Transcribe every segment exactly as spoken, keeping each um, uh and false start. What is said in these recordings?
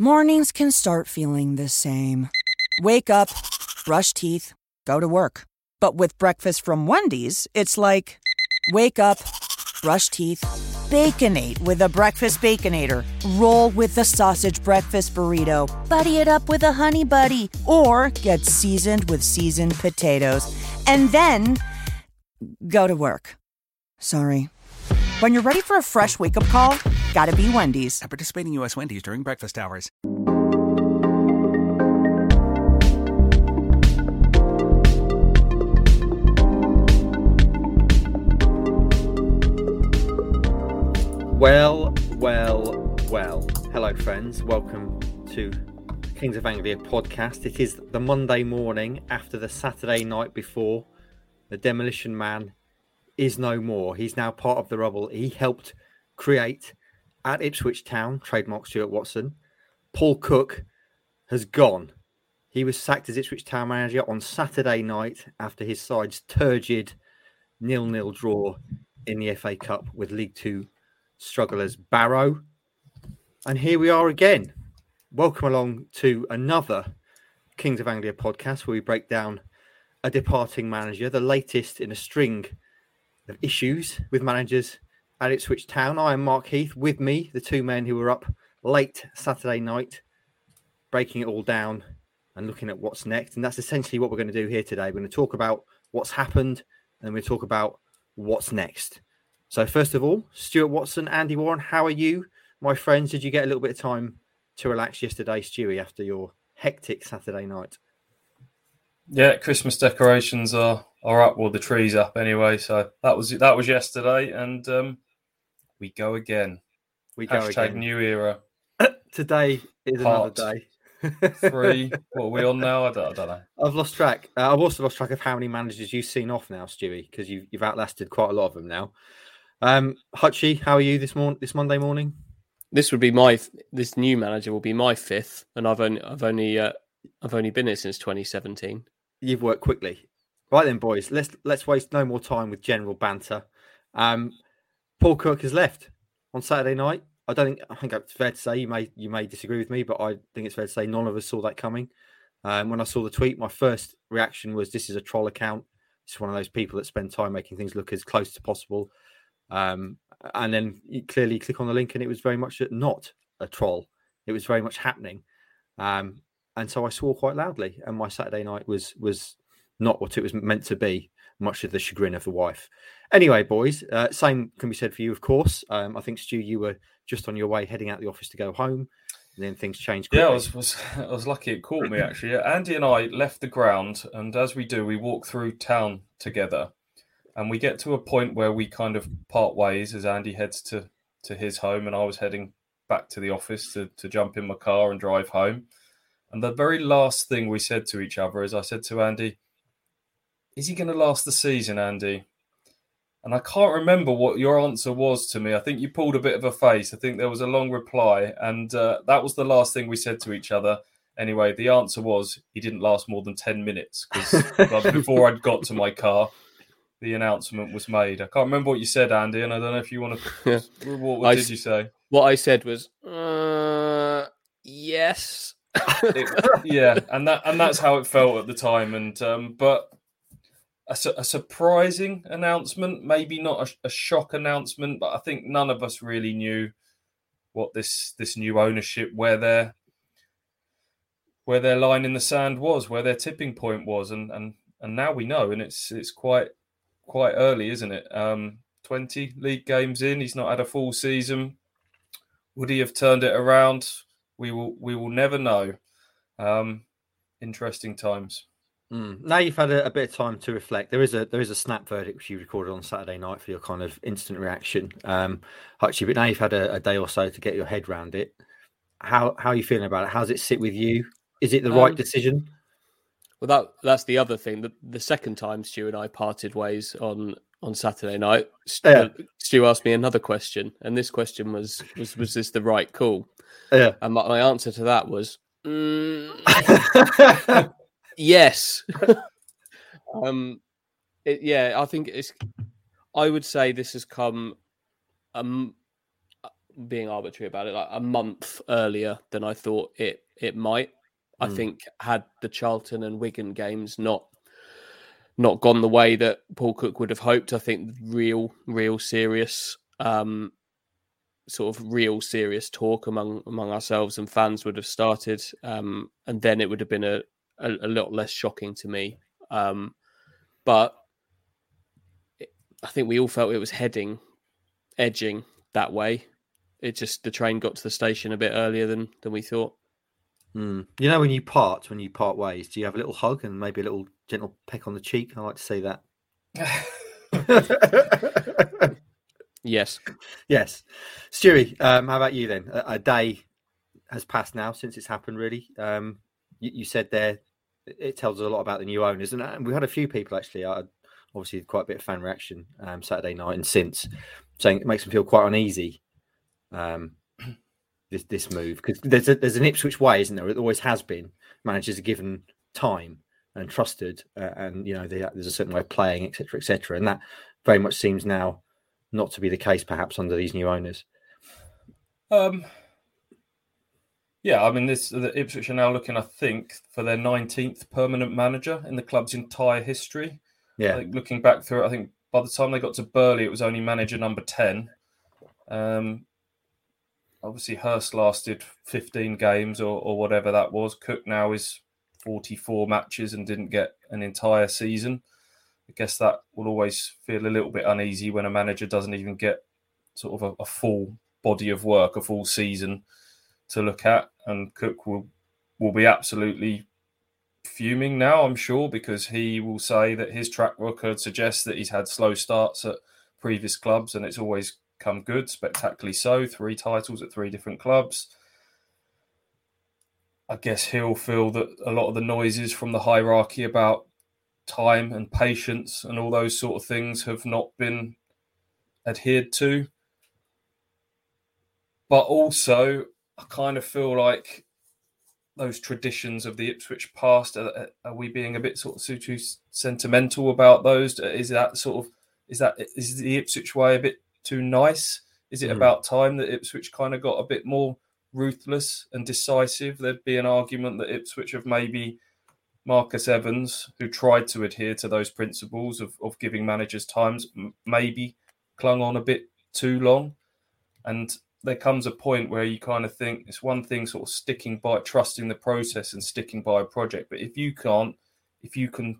Mornings can start feeling the same. Wake up, brush teeth, go to work. But with breakfast from Wendy's, it's like, wake up, brush teeth, Baconate with a breakfast Baconator. Roll with the sausage breakfast burrito. Buddy it up with a Honey Buddy. Or get seasoned with seasoned potatoes. And then, go to work. Sorry. When you're ready for a fresh wake-up call, gotta be Wendy's. At participating U S Wendy's during breakfast hours. Well, well, well. Hello, friends. Welcome to Kings of Anglia podcast. It is the Monday morning after the Saturday night before. The Demolition Man is no more. He's now part of the rubble he helped create at Ipswich Town, trademark Stuart Watson. Paul Cook has gone. He was sacked as Ipswich Town manager on Saturday night after his side's turgid nil-nil draw in the F A Cup with League Two strugglers Barrow. And here we are again. Welcome along to another Kings of Anglia podcast where we break down a departing manager, the latest in a string of issues with managers at Ipswich Town. I am Mark Heath. With me, the two men who were up late Saturday night, breaking it all down and looking at what's next. And that's essentially what we're going to do here today. We're going to talk about what's happened and then we'll talk about what's next. So first of all, Stuart Watson, Andy Warren, how are you, my friends? Did you get a little bit of time to relax yesterday, Stewie, after your hectic Saturday night? Yeah, Christmas decorations are, are up, well, the tree's up anyway. So that was that was yesterday, and um, we go again. We go Hashtag again. new era. Today is Part another day. Three. What are we on now? I don't, I don't know. I've lost track. Uh, I've also lost track of how many managers you've seen off now, Stewie, because you've, you've outlasted quite a lot of them now. Um, Hutchie, how are you this morning? This Monday morning? This would be my this new manager will be my fifth, and I've only I've only uh, I've only been here since twenty seventeen. You've worked quickly, right then, boys. Let's let's waste no more time with general banter. Um, Paul Cook has left on Saturday night. I don't think I think it's fair to say you may you may disagree with me, but I think it's fair to say none of us saw that coming. Um, when I saw the tweet, my first reaction was, "This is a troll account. It's one of those people that spend time making things look as close as possible." Um, and then you clearly click on the link and it was very much not a troll. It was very much happening. Um, and so I swore quite loudly and my Saturday night was was not what it was meant to be, much to the chagrin of the wife. Anyway, boys, uh, same can be said for you, of course. Um, I think, Stu, you were just on your way heading out the office to go home and then things changed quickly. Yeah, I was, was I was lucky it caught me, actually. Andy and I left the ground, and as we do, we walk through town together. And we get to a point where we kind of part ways as Andy heads to, to his home and I was heading back to the office to, to jump in my car and drive home. And the very last thing we said to each other is I said to Andy, "Is he going to last the season, Andy?" And I can't remember what your answer was to me. I think you pulled a bit of a face. I think there was a long reply. And uh, that was the last thing we said to each other. Anyway, the answer was he didn't last more than ten minutes because before I'd got to my car, the announcement was made. I can't remember what you said, Andy, and I don't know if you want to... Yeah. What, what I, did you say? What I said was, uh, yes. It, yeah, and that and that's how it felt at the time. And um, But a, a surprising announcement, maybe not a, a shock announcement, but I think none of us really knew what this this new ownership, where their, where their line in the sand was, where their tipping point was. And, and, and now we know, and it's it's quite... Quite early, isn't it? Um, twenty league games in, he's not had a full season. Would he have turned it around? We will. We will never know. Um, interesting times. Mm. Now you've had a, a bit of time to reflect. There is a there is a snap verdict which you recorded on Saturday night for your kind of instant reaction, um, Hutchie. But now you've had a, a day or so to get your head around it. How how are you feeling about it? How does it sit with you? Is it the um, right decision? Well, that that's the other thing. The, the second time Stu and I parted ways on, on Saturday night, Stu, yeah. Stu asked me another question, and this question was was, was this the right call? Yeah. And my, my answer to that was mm, yes. um, it, yeah, I think it's. I would say this has come um being arbitrary about it, like a month earlier than I thought it it might. Mm. I think had the Charlton and Wigan games not not gone the way that Paul Cook would have hoped, I think real, real serious, um, sort of real serious talk among among ourselves and fans would have started, um, and then it would have been a, a, a lot less shocking to me. Um, but it, I think we all felt it was heading, edging that way. It just, the train got to the station a bit earlier than than we thought. Mm. You know, when you part, when you part ways, do you have a little hug and maybe a little gentle peck on the cheek? I like to say that. Yes. Yes. Stewie, um, how about you then? A, a day has passed now since it's happened, really. Um, you, you said there, it tells us a lot about the new owners. And, and we had a few people, actually, uh, obviously quite a bit of fan reaction um, Saturday night and since, saying it makes them feel quite uneasy, um, this this move. Because there's, a, there's an Ipswich way, isn't there? It always has been. Managers are given time and trusted, uh, and, you know, they, there's a certain way of playing, et cetera, et cetera. And that very much seems now not to be the case, perhaps, under these new owners. Um, yeah, I mean, this the Ipswich are now looking, I think, for their nineteenth permanent manager in the club's entire history. Yeah, I think looking back through it, I think by the time they got to Burley, it was only manager number ten. Um, obviously, Hurst lasted fifteen games or, or whatever that was. Cook now is forty-four matches and didn't get an entire season. I guess that will always feel a little bit uneasy when a manager doesn't even get sort of a, a full body of work, a full season to look at. And Cook will will be absolutely fuming now, I'm sure, because he will say that his track record suggests that he's had slow starts at previous clubs and it's always come good, spectacularly so. Three titles at three different clubs. I guess he'll feel that a lot of the noises from the hierarchy about time and patience and all those sort of things have not been adhered to. But also, I kind of feel like those traditions of the Ipswich past, are, are we being a bit sort of too sentimental about those? Is that sort of, is that, is the Ipswich way a bit too nice? Is it mm. about time that Ipswich kind of got a bit more ruthless and decisive? There'd be an argument that Ipswich have maybe Marcus Evans, who tried to adhere to those principles of, of giving managers times, maybe clung on a bit too long. And there comes a point where you kind of think it's one thing sort of sticking by, trusting the process and sticking by a project. But if you can't, if you can,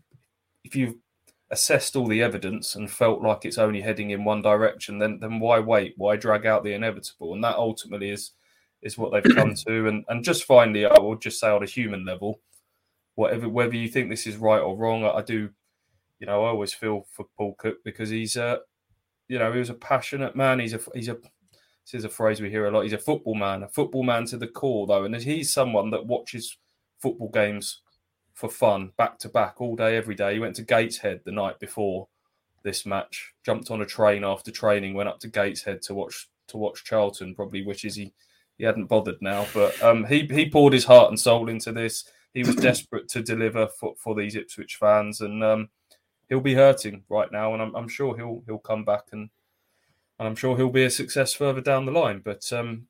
if you've assessed all the evidence and felt like it's only heading in one direction, then then why wait? Why drag out the inevitable? And that ultimately is is what they've come to. And and just finally, I will just say on a human level, whatever, whether you think this is right or wrong, I, I do, you know, I always feel for Paul Cook because he's a, you know, he was a passionate man. He's a, he's a, this is a phrase we hear a lot. He's a football man, a football man to the core, though. And he's someone that watches football games for fun, back to back, all day, every day. He went to Gateshead the night before this match, jumped on a train after training, went up to Gateshead to watch to watch Charlton. Probably wishes he, he hadn't bothered now, but um, he he poured his heart and soul into this. He was desperate to deliver for, for these Ipswich fans, and um, he'll be hurting right now. And I'm, I'm sure he'll he'll come back, and and I'm sure he'll be a success further down the line. But um,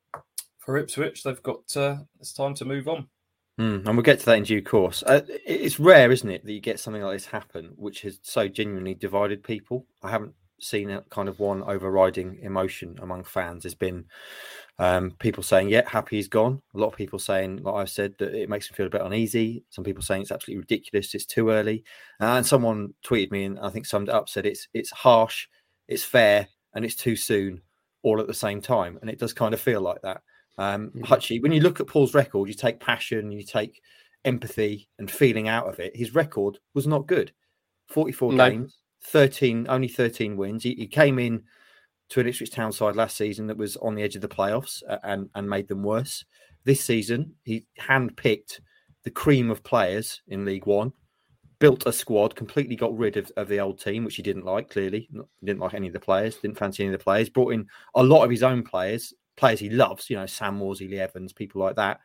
for Ipswich, they've got uh, it's time to move on. Mm, and we'll get to that in due course. Uh, it's rare, isn't it, that you get something like this happen, which has so genuinely divided people. I haven't seen a kind of one overriding emotion among fans. There's been um, people saying, yeah, happy he's gone. A lot of people saying, like I've said, that it makes them feel a bit uneasy. Some people saying it's absolutely ridiculous, it's too early. Uh, and someone tweeted me and I think summed it up, said it's it's harsh, it's fair, and it's too soon, all at the same time. And it does kind of feel like that. Um, mm-hmm. Hutchie, when you look at Paul's record, you take passion, you take empathy and feeling out of it. His record was not good. forty-four no. games, thirteen, only thirteen wins. He, he came in to an Ipswich Town side last season that was on the edge of the playoffs and, and made them worse. This season, he handpicked the cream of players in League One, built a squad, completely got rid of, of the old team, which he didn't like, clearly. He didn't like any of the players, didn't fancy any of the players, brought in a lot of his own players, players he loves, you know, Sam Worsley, Evans, people like that.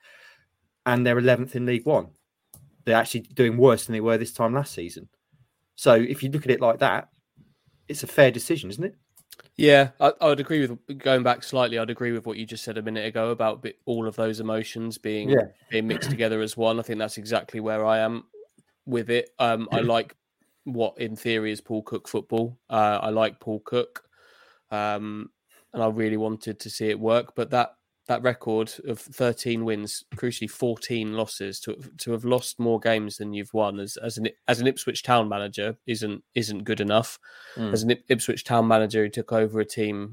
And they're eleventh in League One. They're actually doing worse than they were this time last season. So if you look at it like that, it's a fair decision, isn't it? Yeah, I, I would agree with going back slightly. I'd agree with what you just said a minute ago about bit, all of those emotions being Yeah. being mixed together as one. I think that's exactly where I am with it. Um, I like what in theory is Paul Cook football. Uh, I like Paul Cook, um, and I really wanted to see it work. But that that record of thirteen wins, crucially fourteen losses, to to have lost more games than you've won as as an as an Ipswich Town manager isn't isn't good enough. Mm. As an Ipswich Town manager who took over a team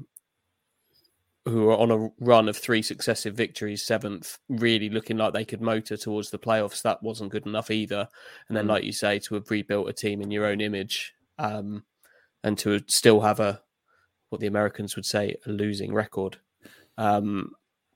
who were on a run of three successive victories, seventh, really looking like they could motor towards the playoffs, that wasn't good enough either. And then, mm. like you say, to have rebuilt a team in your own image, um, and to still have a what the Americans would say a losing record. Um,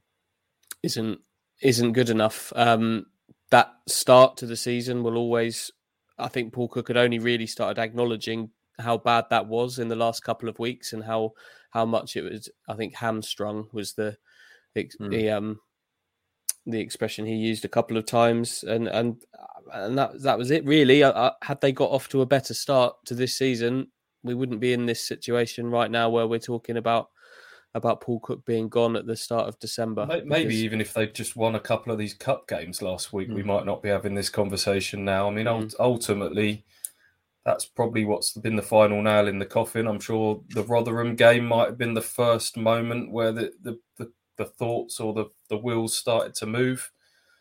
isn't isn't good enough. Um, that start to the season will always, I think Paul Cook had only really started acknowledging how bad that was in the last couple of weeks and how how much it was. I think hamstrung was the the, mm. the um the expression he used a couple of times, and and and that that was it really. I, I, had they got off to a better start to this season, we wouldn't be in this situation right now where we're talking about. about Paul Cook being gone at the start of December. Maybe because... even if they'd just won a couple of these cup games last week, mm. we might not be having this conversation now. I mean, mm. ultimately, that's probably what's been the final nail in the coffin. I'm sure the Rotherham game might have been the first moment where the the, the, the thoughts or the, the wheels started to move.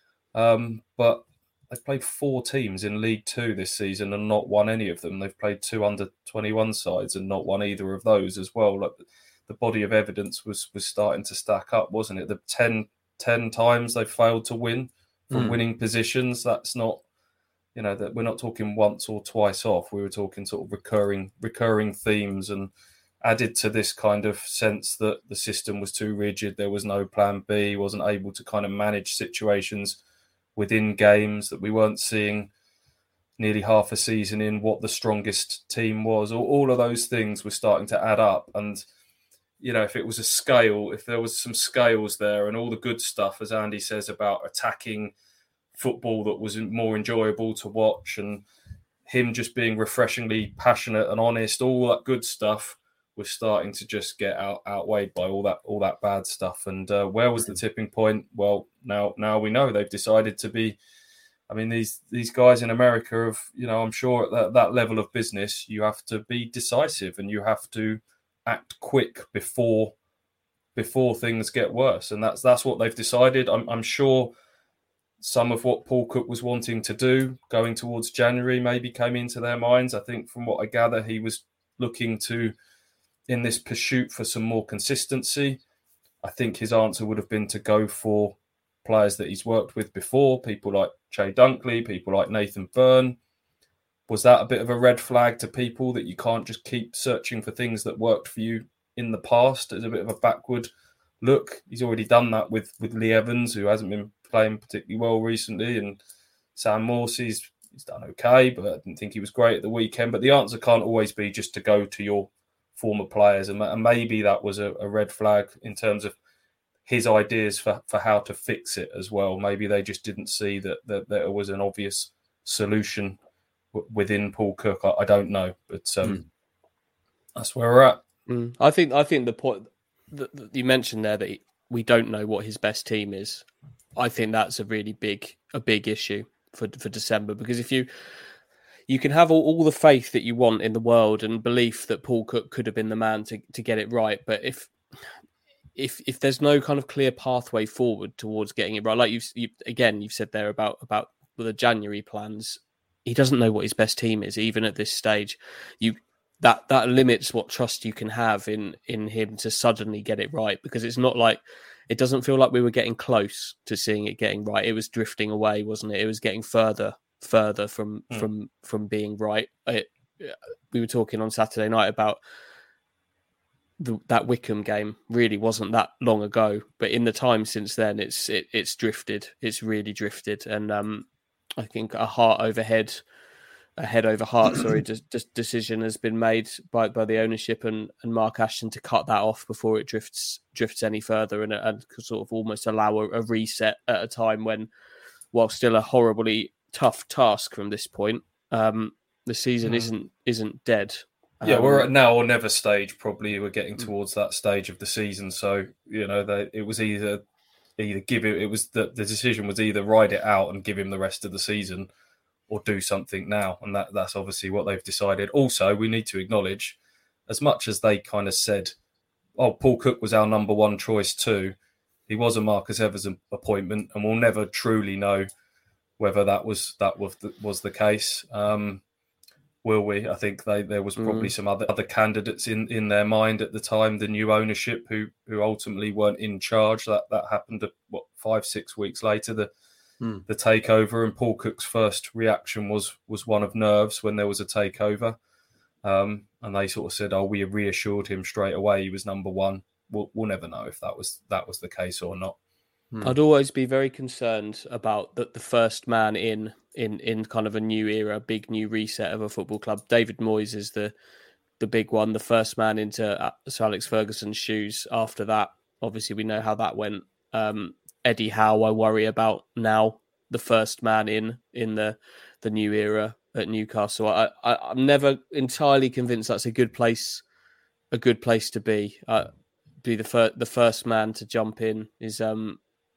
Um, but they've played four teams in League Two this season and not won any of them. They've played two under twenty-one sides and not won either of those as well. Like, the body of evidence was was starting to stack up, wasn't it? The ten, ten times they failed to win from mm. winning positions. That's not, you know, that we're not talking once or twice off. We were talking sort of recurring recurring themes, and added to this kind of sense that the system was too rigid. There was no plan B, wasn't able to kind of manage situations within games, that we weren't seeing nearly half a season in what the strongest team was. All, all of those things were starting to add up. And you know, if it was a scale, if there was some scales there and all the good stuff, as Andy says, about attacking football that was more enjoyable to watch and him just being refreshingly passionate and honest, all that good stuff was starting to just get out, outweighed by all that all that bad stuff. And uh, where was the tipping point? Well, now now we know they've decided to be, I mean, these these guys in America have, you know, I'm sure at that, that level of business, you have to be decisive and you have to act quick before before things get worse, and that's that's what they've decided. I'm, I'm sure some of what Paul Cook was wanting to do going towards January maybe came into their minds. I think from what I gather, he was looking to, in this pursuit for some more consistency, I think his answer would have been to go for players that he's worked with before, people like Che Dunkley, people like Nathan Byrne. Was that a bit of a red flag to people that you can't just keep searching for things that worked for you in the past as a bit of a backward look? He's already done that with, with Lee Evans, who hasn't been playing particularly well recently, and Sam Morsey's he's done okay, but I didn't think he was great at the weekend. But the answer can't always be just to go to your former players, and, and maybe that was a, a red flag in terms of his ideas for, for how to fix it as well. Maybe they just didn't see that, that, that it was an obvious solution within Paul Cook. I, I don't know, but um, mm. that's where we're at. Mm. I think I think the point that, that you mentioned there, that he, we don't know what his best team is. I think that's a really big a big issue for for December, because if you you can have all, all the faith that you want in the world and belief that Paul Cook could have been the man to, to get it right, but if if if there's no kind of clear pathway forward towards getting it right, like you've you, again you've said there about about the January plans. He doesn't know what his best team is, even at this stage. You that that limits what trust you can have in in him to suddenly get it right, because it's not like, it doesn't feel like we were getting close to seeing it getting right. It was drifting away, wasn't it? It was getting further further from mm. from from being right. It, we were talking on Saturday night about the, that Wycombe game. Really wasn't that long ago, but in the time since then, it's it, it's drifted. It's really drifted, and um. I think a heart over head, a head over heart, sorry, just, just decision has been made by, by the ownership and, and Mark Ashton to cut that off before it drifts drifts any further, and, and sort of almost allow a, a reset at a time when, while still a horribly tough task from this point, um, the season mm. isn't isn't dead. Yeah, Um, we're at now or never stage. Probably we're getting towards that stage of the season. So you know, they, it was either either give it. It was the the decision was either ride it out and give him the rest of the season, or do something now, and that that's obviously what they've decided. Also, we need to acknowledge, as much as they kind of said, "Oh, Paul Cook was our number one choice too," he was a Marcus Evers appointment, and we'll never truly know whether that was that was the, was the case. Um, Will we? I think they, there was probably mm. some other, other candidates in, in their mind at the time, the new ownership, who who ultimately weren't in charge. That that happened, what, five, six weeks later, the mm. the takeover. And Paul Cook's first reaction was was one of nerves when there was a takeover. Um, and they sort of said, oh, we reassured him straight away he was number one. We'll, we'll never know if that was that was the case or not. Hmm. I'd always be very concerned about the, the first man in, in in kind of a new era, big new reset of a football club. David Moyes is the the big one, the first man into Sir Alex Ferguson's shoes. After that, obviously, we know how that went. Um, Eddie Howe, I worry about now, the first man in in the the new era at Newcastle. I, I I'm never entirely convinced that's a good place, a good place to be. Uh, be the first the first man to jump in is um.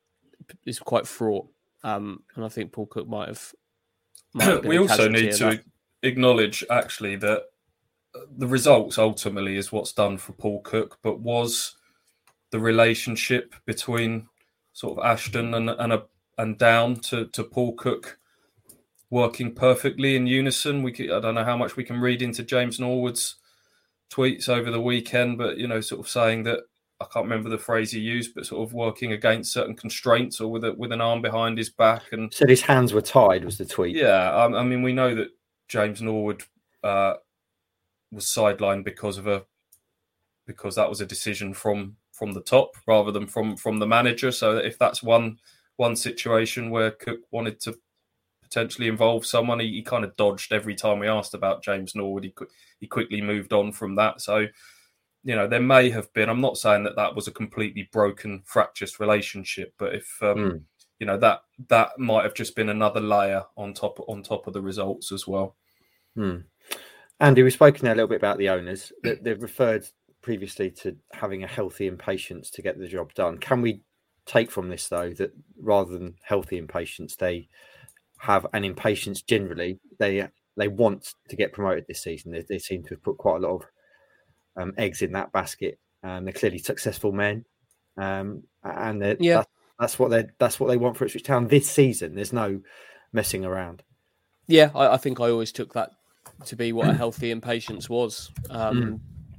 is quite fraught, um, and I think Paul Cook might have. Might have we also need to that. acknowledge, actually, that the results ultimately is what's done for Paul Cook, but was the relationship between sort of Ashton and and a, and down to, to Paul Cook working perfectly in unison. We could, I don't know how much we can read into James Norwood's tweets over the weekend, but you know, sort of saying that. I can't remember the phrase he used, but sort of working against certain constraints or with a, with an arm behind his back. And said his hands were tied was the tweet. Yeah, I, I mean, we know that James Norwood uh, was sidelined because of a because that was a decision from from the top rather than from from the manager. So if that's one one situation where Cook wanted to potentially involve someone, he, he kind of dodged every time we asked about James Norwood. He he quickly moved on from that. So. You know, there may have been, I'm not saying that that was a completely broken, fractious relationship, but if, um, mm. you know, that that might have just been another layer on top on top of the results as well. Mm. Andy, we've spoken a little bit about the owners. They've referred previously to having a healthy impatience to get the job done. Can we take from this, though, that rather than healthy impatience, they have an impatience generally? They they want to get promoted this season. They, they seem to have put quite a lot of Um, eggs in that basket. Um, they're clearly successful men, um, and yeah. that's, that's what they that's what they want for Ipswich Town this season. There's no messing around. Yeah, I, I think I always took that to be what a healthy impatience was. Um, mm.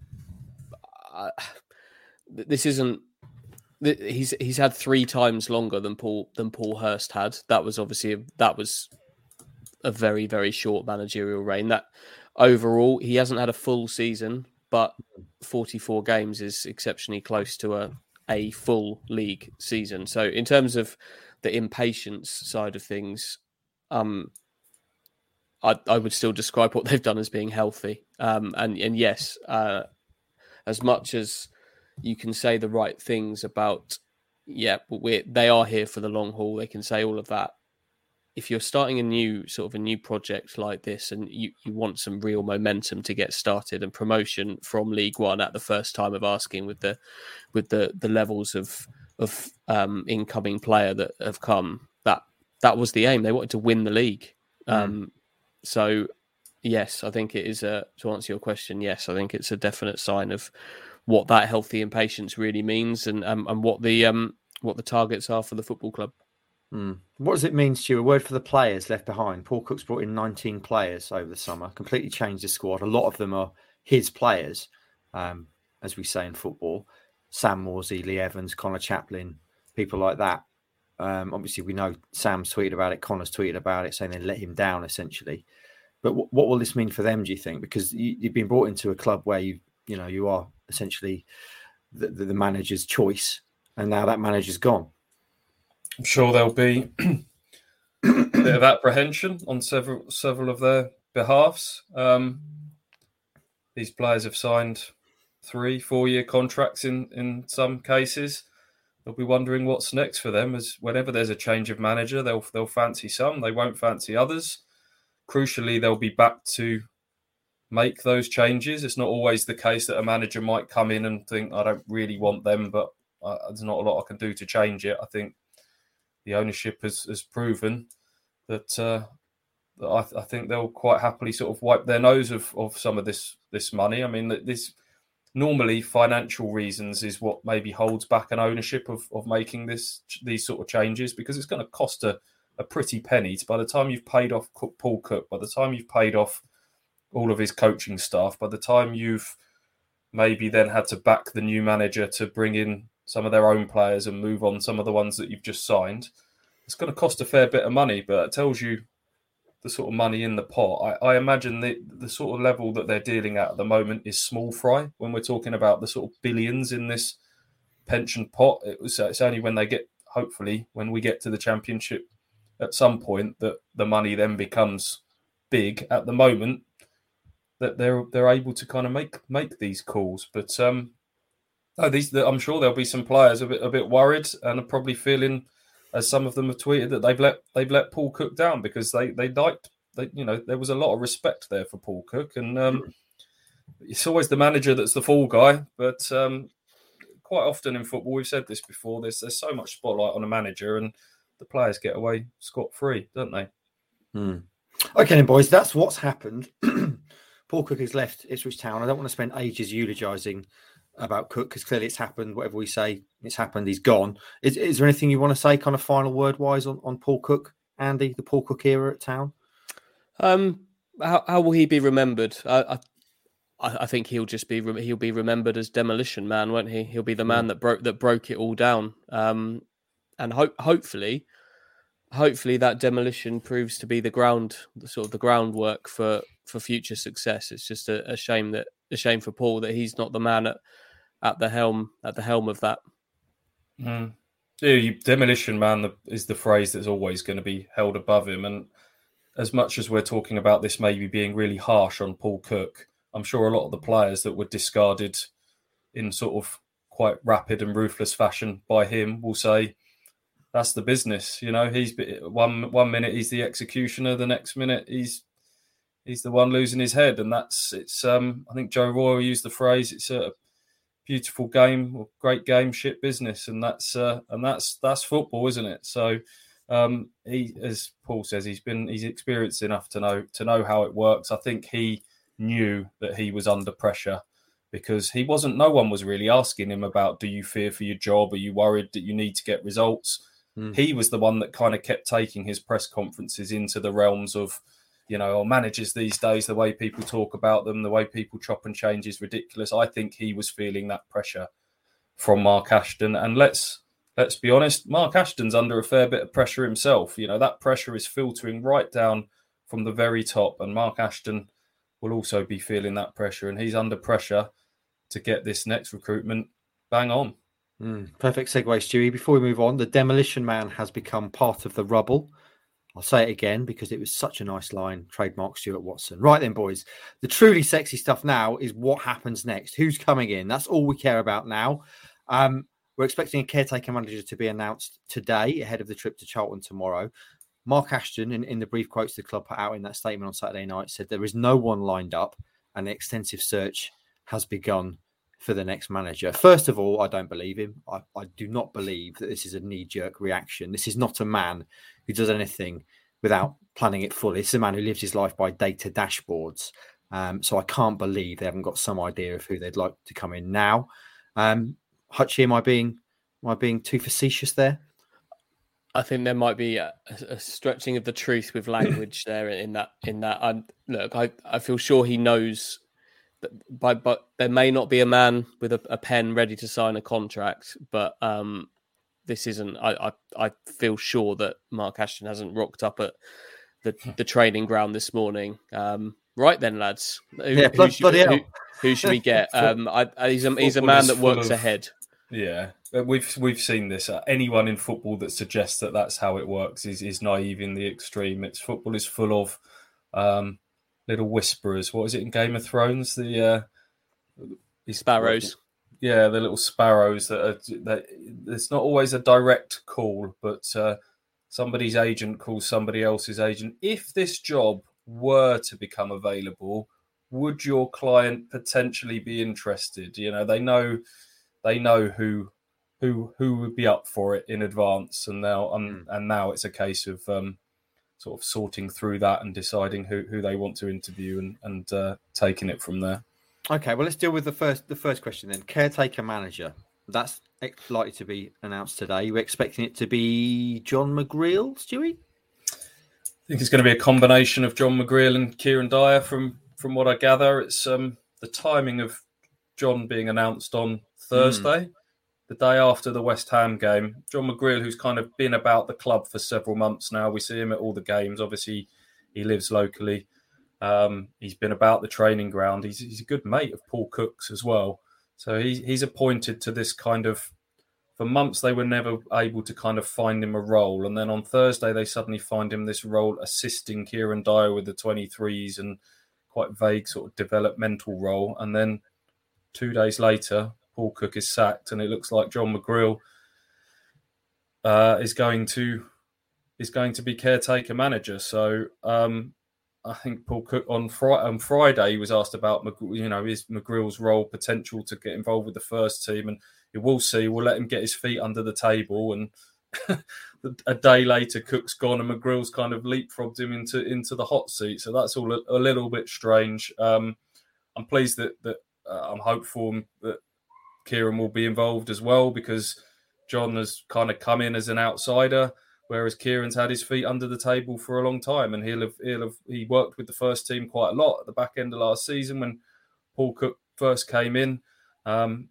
I, this isn't. He's he's had three times longer than Paul than Paul Hurst had. That was obviously a, that was a very very short managerial reign. That overall he hasn't had a full season. But forty-four games is exceptionally close to a, a full league season. So in terms of the impatience side of things, um, I, I would still describe what they've done as being healthy. Um, and, and yes, uh, as much as you can say the right things about, yeah, we're, they are here for the long haul. They can say all of that. If you're starting a new sort of a new project like this and you, you want some real momentum to get started and promotion from League One at the first time of asking with the with the, the levels of of um, incoming player that have come, that that was the aim. They wanted to win the league. Mm. Um, so yes, I think it is a, to answer your question, yes, I think it's a definite sign of what that healthy impatience really means and um, and what the um what the targets are for the football club. Mm. What does it mean, Stu? A word for the players left behind. Paul Cook's brought in nineteen players over the summer, completely changed the squad. A lot of them are his players, um, as we say in football. Sam Morsey, Lee Evans, Connor Chaplin, people like that. Um, obviously, we know Sam's tweeted about it, Connor's tweeted about it, saying they let him down, essentially. But w- what will this mean for them, do you think? Because you, you've been brought into a club where you, you know, you are essentially the, the, the manager's choice, and now that manager's gone. I'm sure there'll be a bit of apprehension on several several of their behalves. Um, these players have signed three, four-year contracts in, in some cases. They'll be wondering what's next for them. As whenever there's a change of manager, they'll they'll fancy some, they won't fancy others. Crucially, they'll be back to make those changes. It's not always the case that a manager might come in and think, I don't really want them, but uh, there's not a lot I can do to change it. I think the ownership has, has proven that, uh, that I, th- I think they'll quite happily sort of wipe their nose of, of some of this this money. I mean, this normally financial reasons is what maybe holds back an ownership of, of making this these sort of changes, because it's going to cost a, a pretty penny. By the time you've paid off Paul Cook, by the time you've paid off all of his coaching staff, by the time you've maybe then had to back the new manager to bring in some of their own players and move on some of the ones that you've just signed, it's going to cost a fair bit of money, but it tells you the sort of money in the pot. I, I imagine the, the sort of level that they're dealing at at the moment is small fry when we're talking about the sort of billions in this pension pot. It was, it's only when they get, hopefully, when we get to the Championship at some point that the money then becomes big. At the moment, that they're they're able to kind of make make these calls. But um, no, these I'm sure there'll be some players a bit a bit worried and are probably feeling, as some of them have tweeted, that they've let they've let Paul Cook down, because they they liked they you know there was a lot of respect there for Paul Cook, and um, it's always the manager that's the fall guy. But um, quite often in football, we've said this before, there's there's so much spotlight on a manager, and the players get away scot free, don't they? Hmm. Okay, then, boys, that's what's happened. Paul Cook has left Ipswich Town. I don't want to spend ages eulogising about Cook, because clearly it's happened. Whatever we say, it's happened. He's gone. Is, is there anything you want to say, kind of final word wise, on, on Paul Cook, Andy, the Paul Cook era at Town? Um, how how will he be remembered? I I, I think he'll just be he'll be remembered as Demolition Man, won't he? He'll be the man that broke that broke it all down. Um, and hope hopefully, hopefully that demolition proves to be the ground, the sort of the groundwork for, for future success. It's just a, a shame that a shame for Paul that he's not the man at, at the helm at the helm of that. Mm. Yeah, you, demolition man is the phrase that's always going to be held above him. And as much as we're talking about this maybe being really harsh on Paul Cook, I'm sure a lot of the players that were discarded in sort of quite rapid and ruthless fashion by him will say, that's the business. You know, he's one one minute he's the executioner, the next minute he's he's the one losing his head, and that's it's. Um, I think Joe Royle used the phrase, "It's a beautiful game, or great game, shit business," and that's uh, and that's that's football, isn't it? So, um, he, as Paul says, he's been he's experienced enough to know to know how it works. I think he knew that he was under pressure, because he wasn't. No one was really asking him about, do you fear for your job? Are you worried that you need to get results? Mm. He was the one that kind of kept taking his press conferences into the realms of, you know, or managers these days, the way people talk about them, the way people chop and change is ridiculous. I think he was feeling that pressure from Mark Ashton. And let's let's be honest, Mark Ashton's under a fair bit of pressure himself. You know, that pressure is filtering right down from the very top. And Mark Ashton will also be feeling that pressure. And he's under pressure to get this next recruitment bang on. Mm, perfect segue, Stewie. Before we move on, the Demolition Man has become part of the rubble. I'll say it again because it was such a nice line. Trademark Stuart Watson. Right then, boys. The truly sexy stuff now is what happens next. Who's coming in? That's all we care about now. Um, we're expecting a caretaker manager to be announced today ahead of the trip to Charlton tomorrow. Mark Ashton, in, in the brief quotes the club put out in that statement on Saturday night, said there is no one lined up and an extensive search has begun for the next manager. First of all, I don't believe him. I, I do not believe that this is a knee-jerk reaction. This is not a man who does anything without planning it fully. This is a man who lives his life by data dashboards. Um, so I can't believe they haven't got some idea of who they'd like to come in now. Um, Hutchie, am I being am I being too facetious there? I think there might be a, a stretching of the truth with language there in that. In that, I, look, I, I feel sure he knows. But, but there may not be a man with a, a pen ready to sign a contract, but um, this isn't. I, I I feel sure that Mark Ashton hasn't rocked up at the, the training ground this morning. Um, right then, lads, who, yeah, who, should, who, who should we get? Um, I, he's a he's a man that works of, ahead. Yeah, we've we've seen this. Uh, anyone in football that suggests that that's how it works is is naive in the extreme. It's football is full of. Um, Little whisperers. What is it in Game of Thrones? The uh, sparrows. Yeah, the little sparrows that are. That, it's not always a direct call, but uh, somebody's agent calls somebody else's agent. If this job were to become available, would your client potentially be interested? You know, they know they know who who who would be up for it in advance, and now um, mm. and now it's a case of um, sort of sorting through that and deciding who, who they want to interview and and uh, taking it from there. Okay, well, let's deal with the first the first question then. Caretaker manager. That's likely to be announced today. We're expecting it to be John McGreal, Stewie? I think it's going to be a combination of John McGreal and Kieran Dyer. From from what I gather, it's um, the timing of John being announced on Thursday, mm. the day after the West Ham game. John McGreal, who's kind of been about the club for several months now. We see him at all the games. Obviously, he lives locally. Um, he's been about the training ground. He's, he's a good mate of Paul Cook's as well. So he, he's appointed to this kind of... For months, they were never able to kind of find him a role. And then on Thursday, they suddenly find him this role assisting Kieran Dyer with the twenty-threes and quite vague sort of developmental role. And then two days later, Paul Cook is sacked, and it looks like John McGreal uh, is going to is going to be caretaker manager. So um, I think Paul Cook on, Fri- on Friday he was asked about you know his McGreal's role potential to get involved with the first team, and we'll see. We'll let him get his feet under the table, and a day later, Cook's gone, and McGreal's kind of leapfrogged him into into the hot seat. So that's all a, a little bit strange. Um, I'm pleased that that uh, I'm hopeful that Kieran will be involved as well, because John has kind of come in as an outsider, whereas Kieran's had his feet under the table for a long time, and he'll have he'll have he worked with the first team quite a lot at the back end of last season when Paul Cook first came in. Um,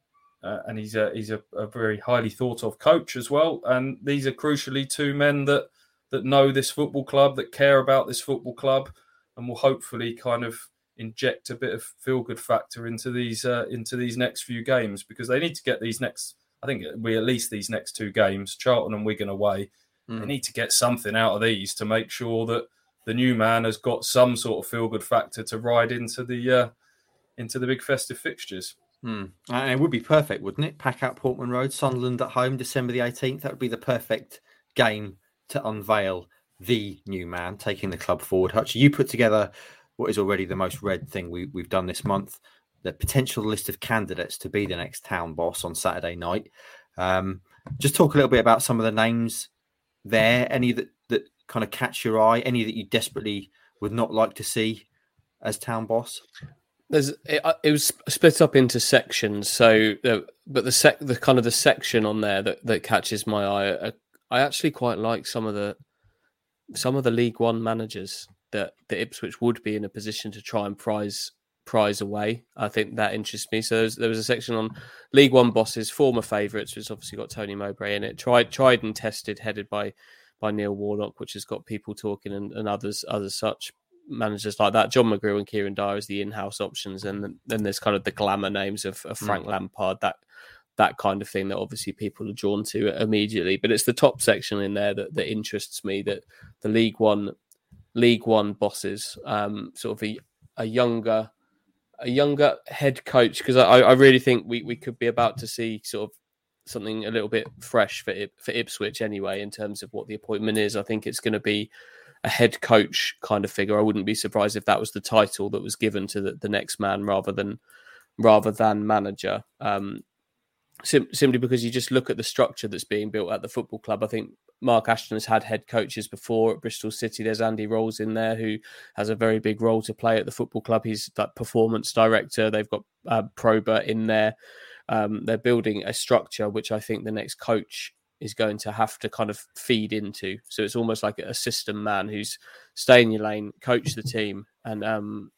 Uh, and he's a he's a, a very highly thought of coach as well. And these are crucially two men that that know this football club, that care about this football club, and will hopefully kind of inject a bit of feel good factor into these uh, into these next few games, because they need to get these next. I think we at least these next two games, Charlton and Wigan away. Mm. They need to get something out of these to make sure that the new man has got some sort of feel good factor to ride into the uh, into the big festive fixtures. Hmm. And it would be perfect, wouldn't it? Pack out Portman Road, Sunderland at home, December the eighteenth. That would be the perfect game to unveil the new man taking the club forward. Hutch, you put together what is already the most read thing we, we've done this month, the potential list of candidates to be the next town boss on Saturday night. Um, just talk a little bit about some of the names there, any that, that kind of catch your eye, any that you desperately would not like to see as town boss. There's it, it was split up into sections, so uh, but the sec the kind of the section on there that, that catches my eye. Uh, I actually quite like some of the some of the League One managers that the Ipswich would be in a position to try and prize prize away. I think that interests me. So there was a section on League One bosses, former favourites, which obviously got Tony Mowbray in it. Tried tried and tested, headed by by Neil Warnock, which has got people talking and, and others others such. Managers like that, John McGreal and Kieran Dyer as the in-house options, and then, then there's kind of the glamour names of, of Frank mm. Lampard, that that kind of thing that obviously people are drawn to immediately. But it's the top section in there that, that interests me, that the League One League One bosses, um, sort of a, a younger a younger head coach, because I, I really think we, we could be about to see sort of something a little bit fresh for for Ipswich anyway in terms of what the appointment is. I think it's going to be a head coach kind of figure. I wouldn't be surprised if that was the title that was given to the, the next man rather than rather than manager. Um, sim- simply because you just look at the structure that's being built at the football club. I think Mark Ashton has had head coaches before at Bristol City. There's Andy Rolls in there who has a very big role to play at the football club. He's that performance director. They've got uh, Probert in there. Um, they're building a structure which I think the next coach is going to have to kind of feed into. So it's almost like a system man who's stay in your lane, coach the team, and um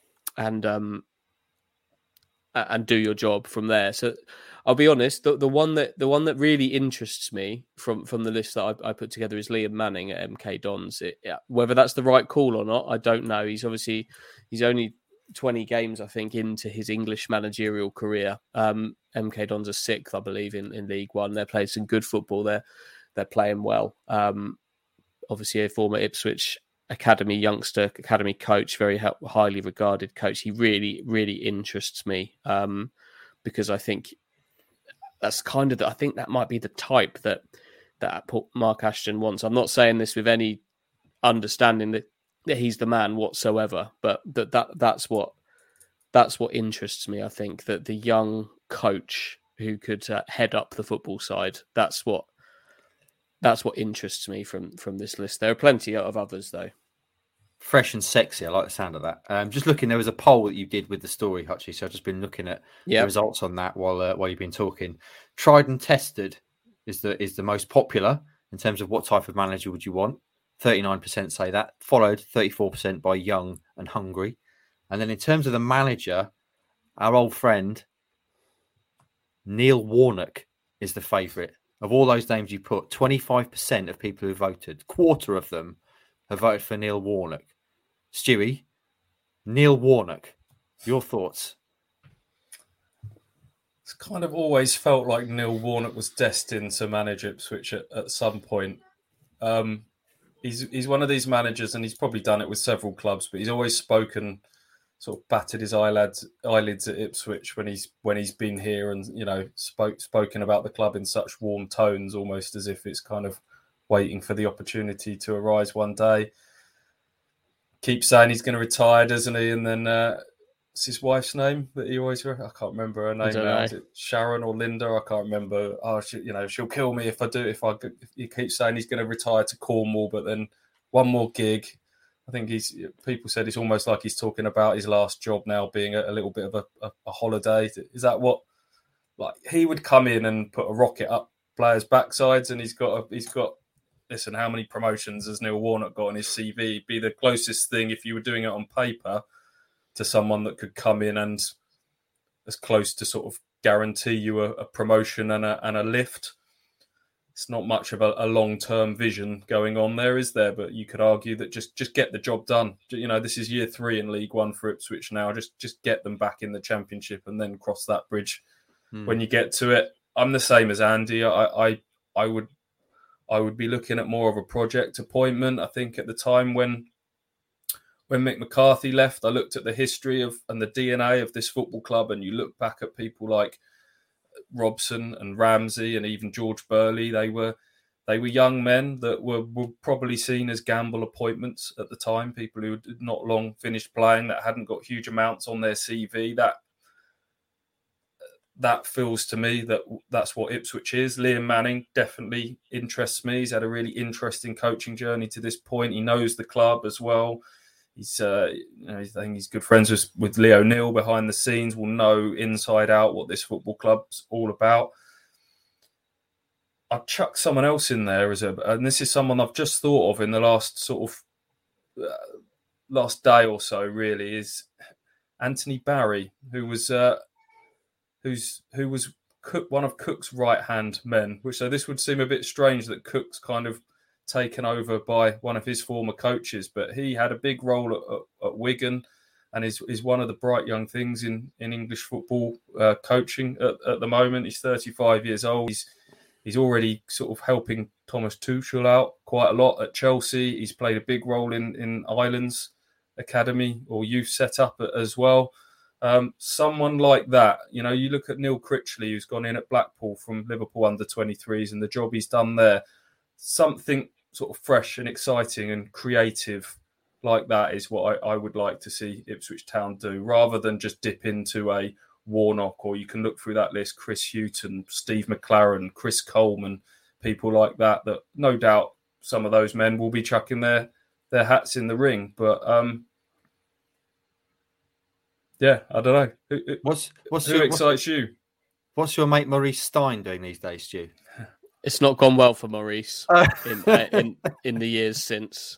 and um and do your job from there. So I'll be honest, the, the one that the one that really interests me from from the list that I, I put together is Liam Manning at M K Dons. It, whether that's the right call or not, I don't know. He's obviously he's only twenty games, I think, into his English managerial career. Um, M K Dons are sixth, I believe, in, in League One. They're playing some good football. They're they're playing well. Um, obviously, a former Ipswich academy youngster, academy coach, very highly regarded coach. He really, really interests me um, because I think that's kind of the, I think that might be the type that that Mark Ashton wants. I'm not saying this with any understanding that that he's the man whatsoever. But that that that's what that's what interests me. I think that the young coach who could uh, head up the football side. That's what that's what interests me from from this list. There are plenty of others though. Fresh and sexy. I like the sound of that. Um, just looking, there was a poll that you did with the story, Hutchie. So I've just been looking at yep. the results on that while uh, while you've been talking. Tried and tested is the is the most popular in terms of what type of manager would you want. thirty-nine percent say that, followed thirty-four percent by young and hungry. And then in terms of the manager, our old friend Neil Warnock is the favourite. Of all those names you put, twenty-five percent of people who voted, quarter of them have voted for Neil Warnock. Stewie, Neil Warnock, your thoughts? It's kind of always felt like Neil Warnock was destined to manage Ipswich at, at some point. Um, he's he's one of these managers, and he's probably done it with several clubs, but he's always spoken, sort of batted his eyelids eyelids at Ipswich when he's when he's been here, and you know spoke spoken about the club in such warm tones, almost as if it's kind of waiting for the opportunity to arise one day. Keeps saying he's going to retire, doesn't he? And then uh, what's his wife's name that he always? I can't remember her name now. Is it Sharon or Linda? I can't remember. Oh, she, you know, she'll kill me if I do. If I, if he keeps saying he's going to retire to Cornwall, but then one more gig. I think he's. People said it's almost like he's talking about his last job now being a, a little bit of a, a, a holiday. Is that what? Like he would come in and put a rocket up players' backsides, and he's got a, he's got. Listen, how many promotions has Neil Warnock got on his C V? It'd be the closest thing if you were doing it on paper to someone that could come in and as close to sort of guarantee you a, a promotion and a, and a lift. It's not much of a, a long-term vision going on there, is there? But you could argue that just, just get the job done. You know, this is year three in League One for Ipswich now. Just just get them back in the Championship and then cross that bridge hmm. when you get to it. I'm the same as Andy. I I, I would. I would be looking at more of a project appointment. I think at the time when when Mick McCarthy left, I looked at the history of and the D N A of this football club, and you look back at people like Robson and Ramsey and even George Burley. They were they were young men that were, were probably seen as gamble appointments at the time, people who had not long finished playing, that hadn't got huge amounts on their C V. That That feels to me that that's what Ipswich is. Liam Manning definitely interests me. He's had a really interesting coaching journey to this point. He knows the club as well. He's, uh, you know, I think he's good friends with, with Lee O'Neill behind the scenes. Will know inside out what this football club's all about. I'd chuck someone else in there as a, and this is someone I've just thought of in the last sort of uh, last day or so. Really, is Anthony Barry, who was. Uh, Who's who was Cook, one of Cook's right-hand men, which so this would seem a bit strange that Cook's kind of taken over by one of his former coaches, but he had a big role at, at, at Wigan and is, is one of the bright young things in, in English football uh, coaching at, at the moment. He's thirty-five years old. He's he's already sort of helping Thomas Tuchel out quite a lot at Chelsea. He's played a big role in, in Ireland's academy or youth setup as well. Um, someone like that, you know, you look at Neil Critchley, who's gone in at Blackpool from Liverpool under twenty-threes, and the job he's done there, something sort of fresh and exciting and creative like that is what I, I would like to see Ipswich Town do, rather than just dip into a Warnock, or you can look through that list, Chris Hughton, Steve McLaren, Chris Coleman, people like that, that no doubt some of those men will be chucking their, their hats in the ring. But, um, yeah, I don't know. Who, what's, what's who your, excites what's, you? What's your mate Maurice Stein doing these days, Stu? It's not gone well for Maurice uh. in, uh, in in the years since.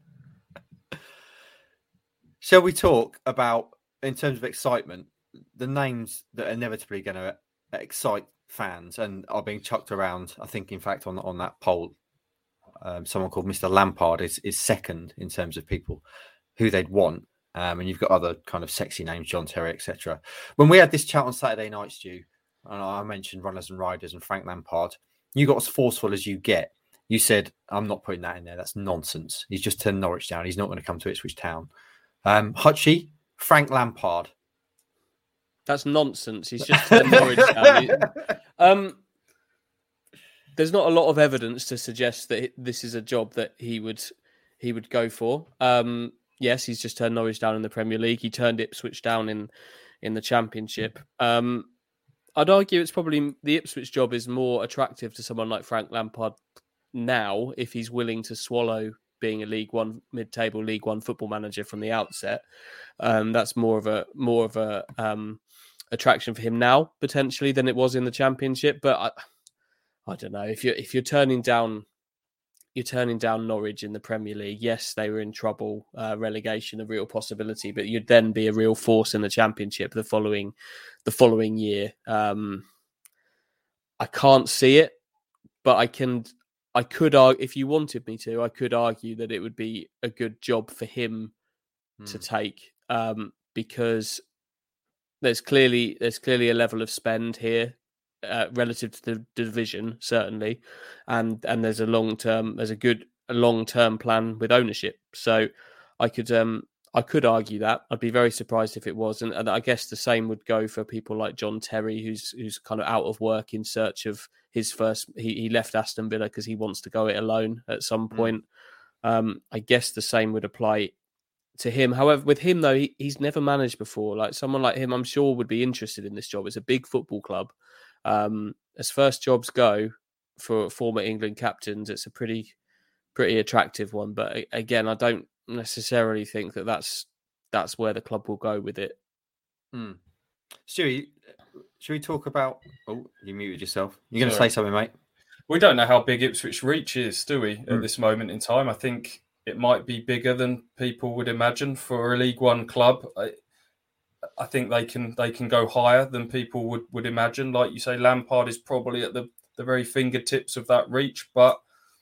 Shall we talk about, in terms of excitement, the names that are inevitably going to excite fans and are being chucked around? I think, in fact, on on that poll, um, someone called Mister Lampard is is second in terms of people who they'd want. Um, and you've got other kind of sexy names, John Terry, et cetera. When we had this chat on Saturday night, Stu, and I mentioned Runners and Riders and Frank Lampard, you got as forceful as you get. You said, I'm not putting that in there. That's nonsense. He's just turned Norwich down. He's not going to come to Ipswich Town. Um, Hutchie, Frank Lampard. That's nonsense. He's just turned Norwich down. Um, there's not a lot of evidence to suggest that this is a job that he would he would go for. Um, yes, he's just turned Norwich down in the Premier League. He turned Ipswich down in in the Championship. Um, I'd argue it's probably the Ipswich job is more attractive to someone like Frank Lampard now if he's willing to swallow being a League One mid-table League One football manager from the outset. Um, that's more of a more of a um, attraction for him now potentially than it was in the Championship. But I, I don't know if you're if you're turning down you're turning down Norwich in the Premier League. Yes, they were in trouble, uh, relegation a real possibility, but you'd then be a real force in the Championship the following the following year. Um, I can't see it, but I can. I could argue, if you wanted me to, I could argue that it would be a good job for him hmm. to take, um, because there's clearly there's clearly a level of spend here uh, relative to the division, certainly, and and there's a long term, there's a good a long term plan with ownership. So I could um I could argue that. I'd be very surprised if it was, and, and I guess the same would go for people like John Terry, who's who's kind of out of work in search of his first. He, he left Aston Villa because he wants to go it alone at some point. Mm. Um, I guess the same would apply to him. However, with him though, he, he's never managed before. Like someone like him, I'm sure would be interested in this job. It's a big football club. Um, as first jobs go for former England captains, it's a pretty pretty attractive one. But again, I don't necessarily think that that's that's where the club will go with it. Hmm. Stewie, should we talk about? Oh, you muted yourself. You're going to say something, mate? We don't know how big Ipswich reach is, do we? At mm. this moment in time, I think it might be bigger than people would imagine for a League One club. I, I think they can they can go higher than people would, would imagine. Like you say, Lampard is probably at the, the very fingertips of that reach, but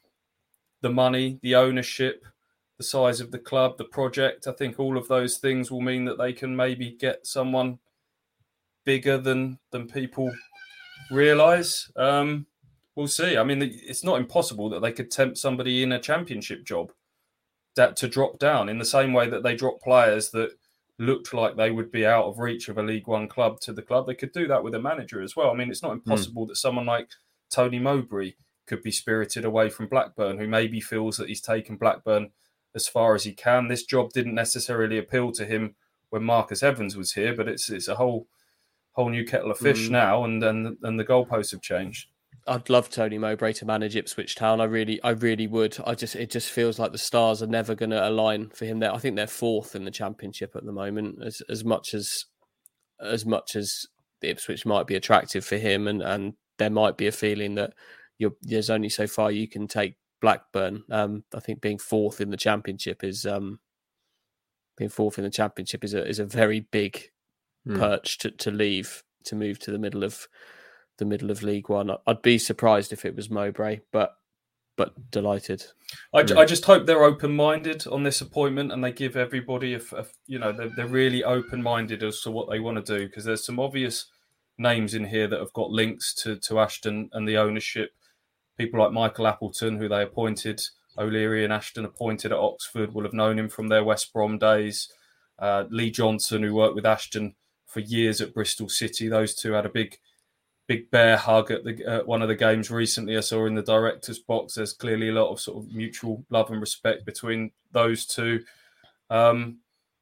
the money, the ownership, the size of the club, the project, I think all of those things will mean that they can maybe get someone bigger than than people realise. Um, we'll see. I mean, it's not impossible that they could tempt somebody in a Championship job that to drop down in the same way that they drop players that looked like they would be out of reach of a League One club to the club. They could do that with a manager as well. I mean, it's not impossible mm. that someone like Tony Mowbray could be spirited away from Blackburn, who maybe feels that he's taken Blackburn as far as he can. This job didn't necessarily appeal to him when Marcus Evans was here, but it's it's a whole whole new kettle of fish mm. now, and and and the goalposts have changed. I'd love Tony Mowbray to manage Ipswich Town. I really, I really would. I just, it just feels like the stars are never going to align for him there. I think they're fourth in the Championship at the moment. As as much as, as much as the Ipswich might be attractive for him, and, and there might be a feeling that you're, there's only so far you can take Blackburn. Um, I think being fourth in the Championship is, um, being fourth in the Championship is a is a very big mm. perch to, to leave to move to the middle of. the middle of League One. I'd be surprised if it was Mowbray, but but delighted. I, yeah. I just hope they're open-minded on this appointment and they give everybody, a, a you know, they're, they're really open-minded as to what they want to do, because there's some obvious names in here that have got links to, to Ashton and the ownership. People like Michael Appleton, who they appointed, O'Leary and Ashton appointed at Oxford, will have known him from their West Brom days. Uh, Lee Johnson, who worked with Ashton for years at Bristol City. Those two had a big Big bear hug at the uh, one of the games recently I saw in the director's box. There's clearly a lot of sort of mutual love and respect between those two. Um,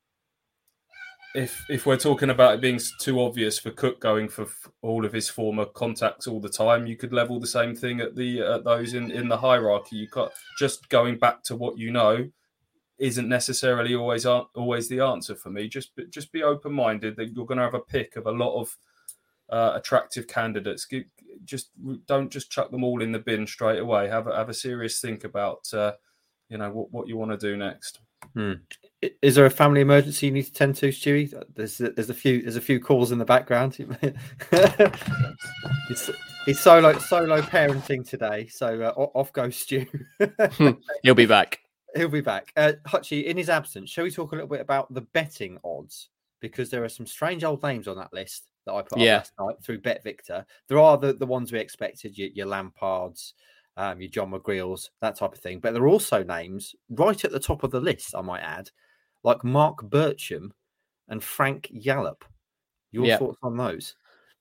if if we're talking about it being too obvious for Cook going for f- all of his former contacts all the time, you could level the same thing at the at those in, in the hierarchy. You got just going back to what you know isn't necessarily always always the answer for me. Just just be open minded that you're going to have a pick of a lot of Uh, attractive candidates. Just don't just chuck them all in the bin straight away. Have a, have a serious think about, uh, you know, what, what you want to do next. Hmm. Is there a family emergency you need to tend to, Stewie? There's there's a few there's a few calls in the background. it's it's solo solo parenting today, so uh, off goes Stu. He'll be back. He'll be back. Uh, Hutchie, in his absence, shall we talk a little bit about the betting odds? Because there are some strange old names on that list that I put yeah. up last night through Bet Victor. There are the, the ones we expected, your, your Lampards, um, your John McGreals, that type of thing. But there are also names right at the top of the list, I might add, like Mark Bircham and Frank Yallop. Your yeah. thoughts on those?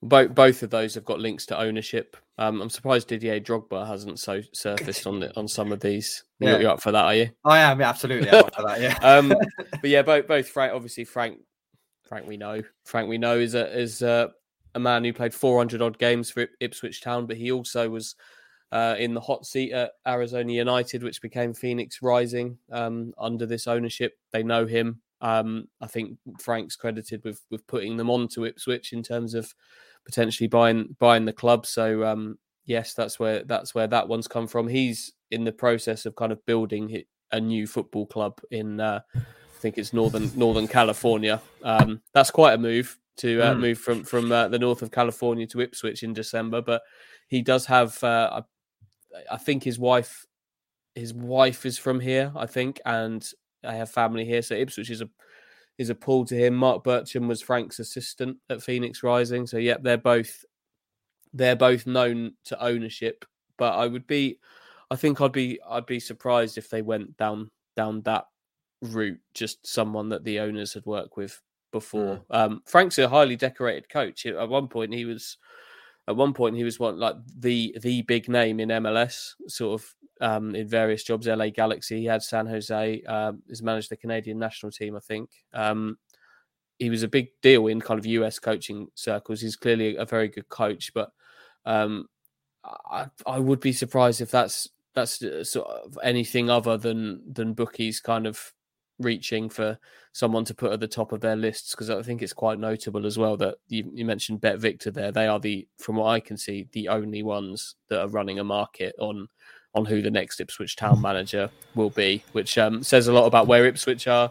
Both both of those have got links to ownership. Um, I'm surprised Didier Drogba hasn't so surfaced on the, on some of these. Yeah. You're, you're up for that, are you? I am, yeah, absolutely. I'm up for that, yeah. um, but yeah, both both Frank, obviously Frank, Frank we know, Frank we know is a is a, a man who played four hundred odd games for Ipswich Town, but he also was uh, in the hot seat at Arizona United, which became Phoenix Rising um, under this ownership. They know him. Um, I think Frank's credited with with putting them on to Ipswich in terms of potentially buying buying the club. So um, yes, that's where that's where that one's come from. He's in the process of kind of building a new football club in uh, I think it's northern Northern California. Um, that's quite a move to uh, mm. move from from uh, the north of California to Ipswich in December. But he does have uh, I, I think his wife his wife is from here, I think, and I have family here, so Ipswich is a is a pull to him. Mark Bircham was Frank's assistant at Phoenix Rising, so yeah, they're both they're both known to ownership. But I would be, I think I'd be I'd be surprised if they went down down that route. Just someone that the owners had worked with before. Mm. Um, Frank's a highly decorated coach. At one point, he was at one point he was one like the the big name in M L S, sort of. Um, in various jobs, L A Galaxy, he had San Jose, um, he's managed the Canadian national team, I think. Um, he was a big deal in kind of U S coaching circles. He's clearly a very good coach, but um, I, I would be surprised if that's that's sort of anything other than than bookies kind of reaching for someone to put at the top of their lists, because I think it's quite notable as well that you, you mentioned Bet Victor there. They are the, from what I can see, the only ones that are running a market on on who the next Ipswich Town manager will be, which um, says a lot about where Ipswich are,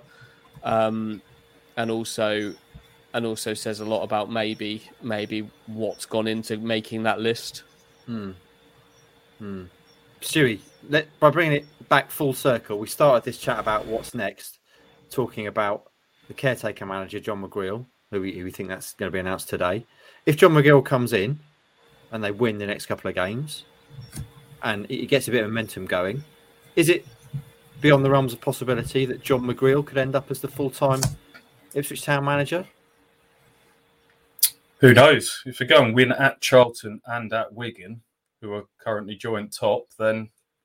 um, and also and also says a lot about maybe maybe what's gone into making that list. Hmm. Hmm. Stewie, let, by bringing it back full circle, we started this chat about what's next, talking about the caretaker manager, John McGreal, who we, who we think that's going to be announced today. If John McGreal comes in and they win the next couple of games, and it gets a bit of momentum going, is it beyond the realms of possibility that John McGreal could end up as the full-time Ipswich Town manager? Who knows? If they go and win at Charlton and at Wigan, who are currently joint top, then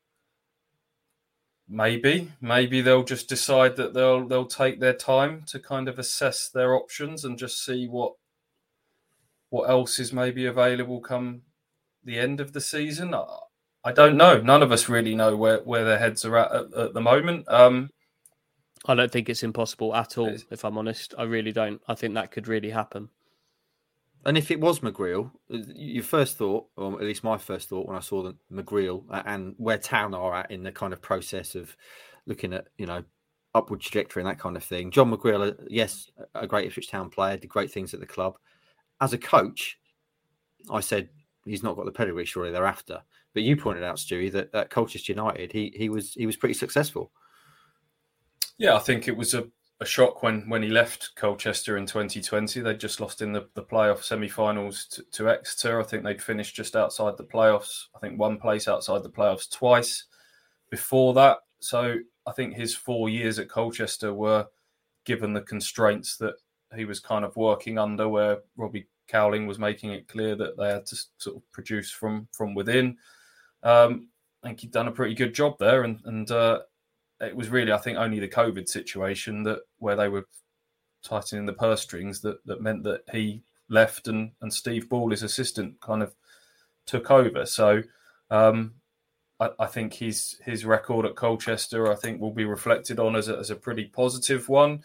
maybe, maybe they'll just decide that they'll they'll take their time to kind of assess their options and just see what what else is maybe available come the end of the season. I, I don't know. None of us really know where, where their heads are at at, at the moment. Um, I don't think it's impossible at all, if I'm honest. I really don't. I think that could really happen. And if it was McGreal, your first thought, or at least my first thought when I saw the McGreal and where Town are at in the kind of process of looking at, you know, upward trajectory and that kind of thing. John McGreal, yes, a great Ipswich Town player, did great things at the club. As a coach, I said he's not got the pedigree surely thereafter. But you pointed out, Stewie, that at Colchester United, he he was he was pretty successful. Yeah, I think it was a, a shock when, when he left Colchester in twenty twenty. They'd just lost in the, the playoff semi-finals to, to Exeter. I think they'd finished just outside the playoffs. I think one place outside the playoffs twice before that. So I think his four years at Colchester were, given the constraints that he was kind of working under, where Robbie Cowling was making it clear that they had to sort of produce from, from within. Um, I think he'd done a pretty good job there, and, and uh, it was really, I think, only the COVID situation that where they were tightening the purse strings that, that meant that he left and, and Steve Ball, his assistant, kind of took over. So um, I, I think his his record at Colchester, I think, will be reflected on as a, as a pretty positive one.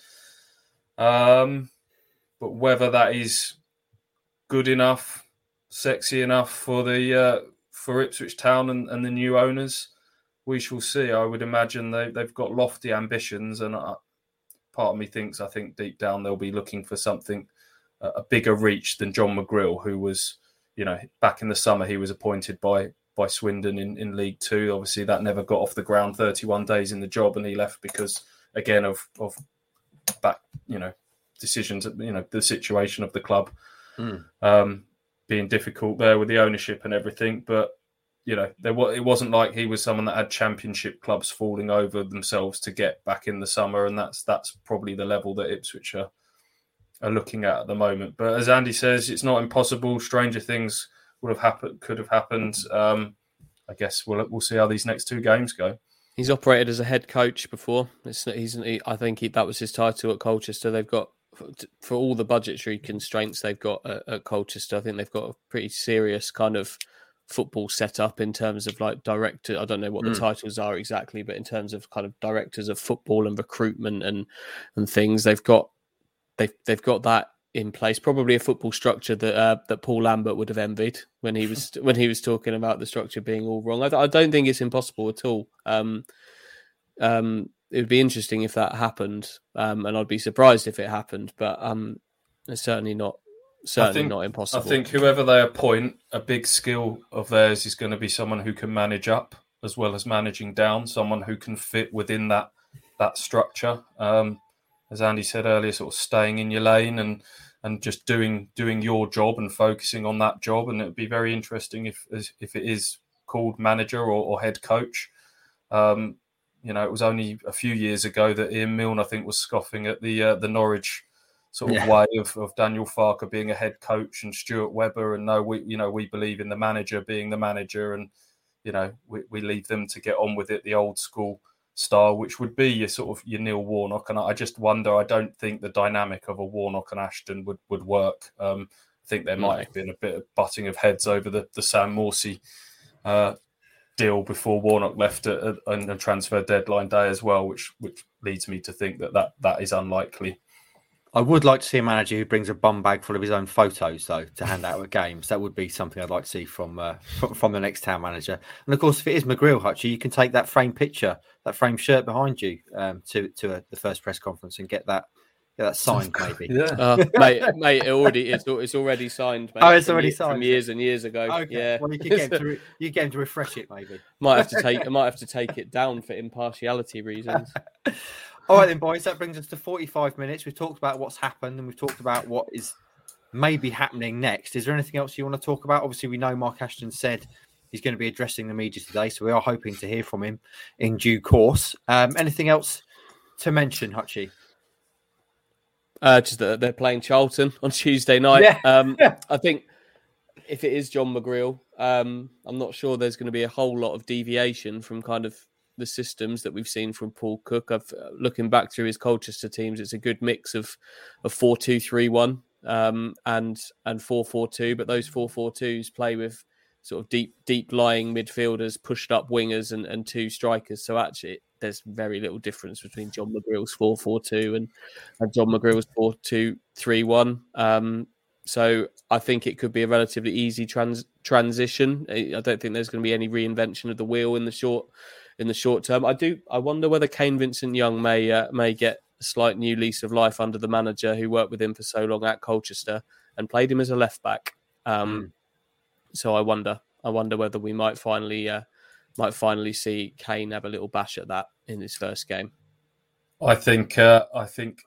Um, but whether that is good enough, sexy enough for the uh, for Ipswich Town and, and the new owners, we shall see. I would imagine they, they've got lofty ambitions, and uh, part of me thinks, I think deep down they'll be looking for something, uh, a bigger reach than John McGreal, who was, you know, back in the summer, he was appointed by by Swindon in, in League Two. Obviously, that never got off the ground, thirty-one days in the job, and he left because, again, of, of back, you know, decisions, you know, the situation of the club. Mm. Um, being difficult there with the ownership and everything, but you know, there was, it wasn't like he was someone that had championship clubs falling over themselves to get back in the summer, and that's that's probably the level that Ipswich are, are looking at at the moment. But as Andy says, it's not impossible. Stranger things would have happened, could have happened. Um, I guess we'll we'll see how these next two games go. He's operated as a head coach before. It's, he's, he, I think he, that was his title at Colchester. They've got, for all the budgetary constraints they've got at, at Colchester, I think they've got a pretty serious kind of football setup in terms of like director. I don't know what the mm. titles are exactly, but in terms of kind of directors of football and recruitment and and things, they've got they've they've got that in place. Probably a football structure that uh, that Paul Lambert would have envied when he was when he was talking about the structure being all wrong. I, I don't think it's impossible at all. Um, um, it would be interesting if that happened, um, and I'd be surprised if it happened. But um, it's certainly not. Certainly think, not impossible. I think whoever they appoint, a big skill of theirs is going to be someone who can manage up as well as managing down, someone who can fit within that that structure. Um, as Andy said earlier, sort of staying in your lane and and just doing doing your job and focusing on that job. And it'd be very interesting if if it is called manager or, or head coach. Um, you know, it was only a few years ago that Ian Milne, I think, was scoffing at the uh, the Norwich sort of yeah. way of, of Daniel Farker being a head coach and Stuart Webber, and no, we you know we believe in the manager being the manager, and you know we, we leave them to get on with it, the old school style, which would be your sort of your Neil Warnock. And I just wonder, I don't think the dynamic of a Warnock and Ashton would would work. Um, I think there might have been a bit of butting of heads over the the Sam Morsey uh, deal before Warnock left at, at a transfer deadline day as well, which which leads me to think that that, that is unlikely. I would like to see a manager who brings a bum bag full of his own photos, though, to hand out at games. That would be something I'd like to see from uh, from the next town manager. And of course, if it is McGreal, Hutchie, you can take that framed picture, that framed shirt behind you, um, to to a, the first press conference and get that get that signed, maybe. Yeah, uh, mate, mate, it already it's it's already signed. Mate, oh, it's already from, signed from years and years ago. Okay. Yeah, well, you could get him to re- you get him to refresh it, maybe. Might have to take I might have to take it down for impartiality reasons. All right then, boys, that brings us to forty-five minutes. We've talked about what's happened and we've talked about what is maybe happening next. Is there anything else you want to talk about? Obviously, we know Mark Ashton said he's going to be addressing the media today, so we are hoping to hear from him in due course. Um, anything else to mention, Hutchie? Uh, just that they're playing Charlton on Tuesday night. Yeah. Um, I think if it is John McGreal, um, I'm not sure there's going to be a whole lot of deviation from kind of the systems that we've seen from Paul Cook. I've uh, looking back through his Colchester teams, it's a good mix of of four two three one um, and and four four two. But those four four twos play with sort of deep deep lying midfielders, pushed up wingers, and, and two strikers. So actually, there's very little difference between John McGreal's four four two and, and John McGreal's four two three one. Um, so I think it could be a relatively easy trans- transition. I don't think there's going to be any reinvention of the wheel in the short. In the short term, I do. I wonder whether Kane Vincent-Young may uh, may get a slight new lease of life under the manager who worked with him for so long at Colchester and played him as a left back. Um, mm. So I wonder. I wonder whether we might finally uh, might finally see Kane have a little bash at that in his first game. I think. Uh, I think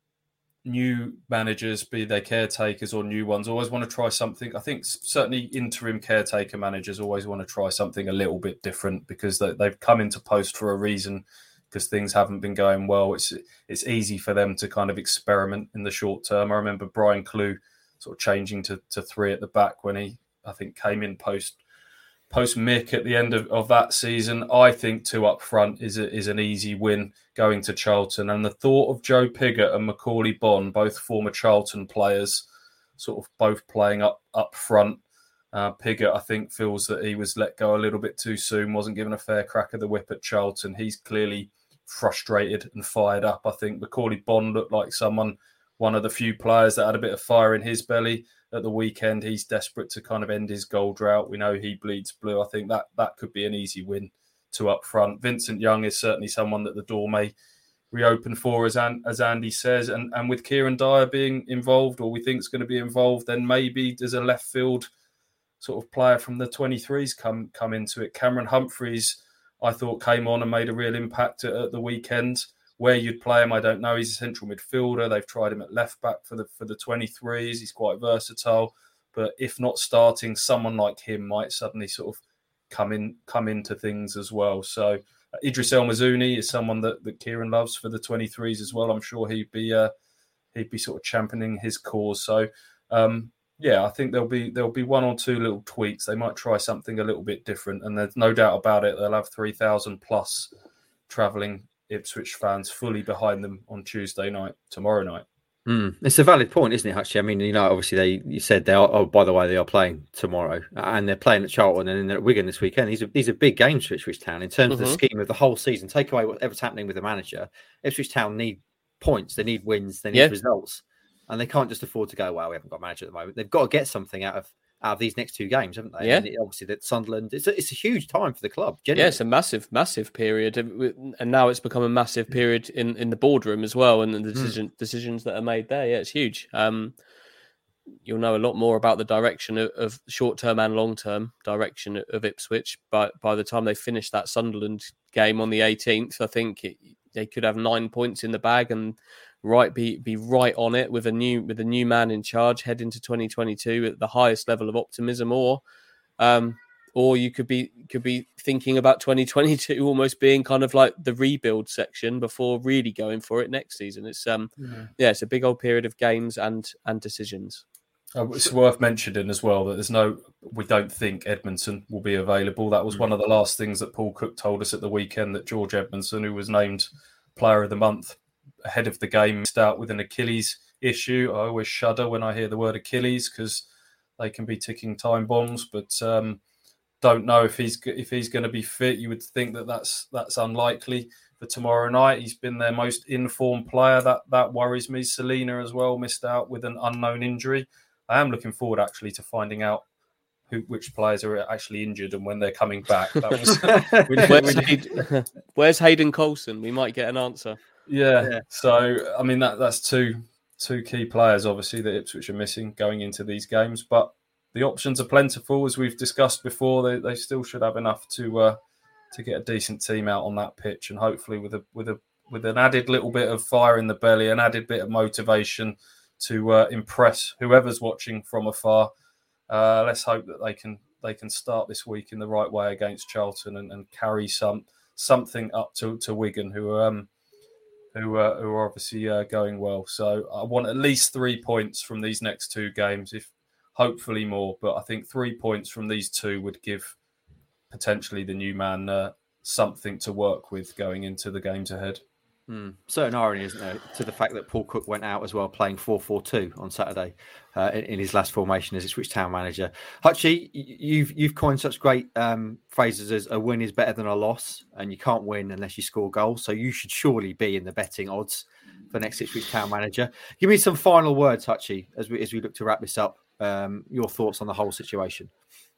new managers, be they caretakers or new ones, always want to try something. I think certainly interim caretaker managers always want to try something a little bit different because they, they've come into post for a reason, because things haven't been going well. It's it's easy for them to kind of experiment in the short term. I remember Brian Clew sort of changing to, to three at the back when he, I think, came in post post Mick at the end of, of that season. I think two up front is a, is an easy win going to Charlton. And the thought of Joe Pigott and Macaulay Bonne, both former Charlton players, sort of both playing up, up front. Uh, Pigott, I think, feels that he was let go a little bit too soon, wasn't given a fair crack of the whip at Charlton. He's clearly frustrated and fired up. I think Macaulay Bonne looked like someone, one of the few players that had a bit of fire in his belly at the weekend. He's desperate to kind of end his goal drought. We know he bleeds blue. I think that that could be an easy win to up front. Vincent-Young is certainly someone that the door may reopen for, as An- as Andy says. And, and with Kieran Dyer being involved, or we think is going to be involved, then maybe there's a left field sort of player from the twenty-threes come come into it. Cameron Humphreys, I thought, came on and made a real impact at, at the weekend. Where you'd play him, I don't know. He's a central midfielder. They've tried him at left back for the for the twenty-threes. He's quite versatile. But if not starting, someone like him might suddenly sort of come in come into things as well. So uh, Idris El Mazouni is someone that, that Kieran loves for the twenty-threes as well. I'm sure he'd be uh, he'd be sort of championing his cause. So, um, yeah, I think there'll be there'll be one or two little tweaks. They might try something a little bit different, and there's no doubt about it. They'll have three thousand plus travelling Ipswich fans fully behind them on Tuesday night, tomorrow night. Mm. It's a valid point, isn't it, Hutchie? I mean, you know, obviously they you said they are. Oh, by the way, they are playing tomorrow, and they're playing at Charlton and then they're at Wigan this weekend. These are these are big games for Ipswich Town in terms mm-hmm. of the scheme of the whole season. Take away whatever's happening with the manager. Ipswich Town need points, they need wins, they need yeah. results, and they can't just afford to go, well, we haven't got a manager at the moment. They've got to get something out of out of these next two games, haven't they? Yeah. And it, obviously, that Sunderland, it's a, it's a huge time for the club. Generally. Yeah, it's a massive, massive period, and now it's become a massive period in, in the boardroom as well, and the decision, mm. decisions that are made there. Yeah, it's huge. Um, you'll know a lot more about the direction of, of short-term and long-term direction of Ipswich by by the time they finish that Sunderland game on the eighteenth. I think it, they could have nine points in the bag and right be be right on it with a new with a new man in charge, head into twenty twenty-two at the highest level of optimism, or um or you could be could be thinking about twenty twenty-two almost being kind of like the rebuild section before really going for it next season. It's um yeah, yeah it's a big old period of games and and decisions. Oh, it's worth mentioning as well that there's no, we don't think Edmondson will be available. That was mm. one of the last things that Paul Cook told us at the weekend, that George Edmondson, who was named Player of the Month ahead of the game, missed out with an Achilles issue. I always shudder when I hear the word Achilles because they can be ticking time bombs, but um, don't know if he's if he's going to be fit. You would think that that's that's unlikely for tomorrow night. He's been their most informed player. That that worries me. Selina as well missed out with an unknown injury. I am looking forward actually to finding out who which players are actually injured and when they're coming back. That was where's, Hayden, where's Hayden Coulson? We might get an answer. Yeah. yeah. So I mean that that's two two key players obviously that Ipswich are missing going into these games, but the options are plentiful as we've discussed before. They they still should have enough to uh, to get a decent team out on that pitch, and hopefully with a with a with an added little bit of fire in the belly, an added bit of motivation to uh, impress whoever's watching from afar. Uh, let's hope that they can they can start this week in the right way against Charlton and, and carry some something up to, to Wigan, who are um, who uh, who are obviously uh, going well. So I want at least three points from these next two games, if hopefully more. But I think three points from these two would give potentially the new man uh, something to work with going into the games ahead. Mm. Certain irony, isn't there, to the fact that Paul Cook went out as well playing four four two on Saturday uh, in, in his last formation as Ipswich Town manager. Hutchie, you've you've coined such great um, phrases as a win is better than a loss, and you can't win unless you score goals. So you should surely be in the betting odds for next Ipswich Town manager. Give me some final words, Hutchie, as we as we look to wrap this up. Um, your thoughts on the whole situation.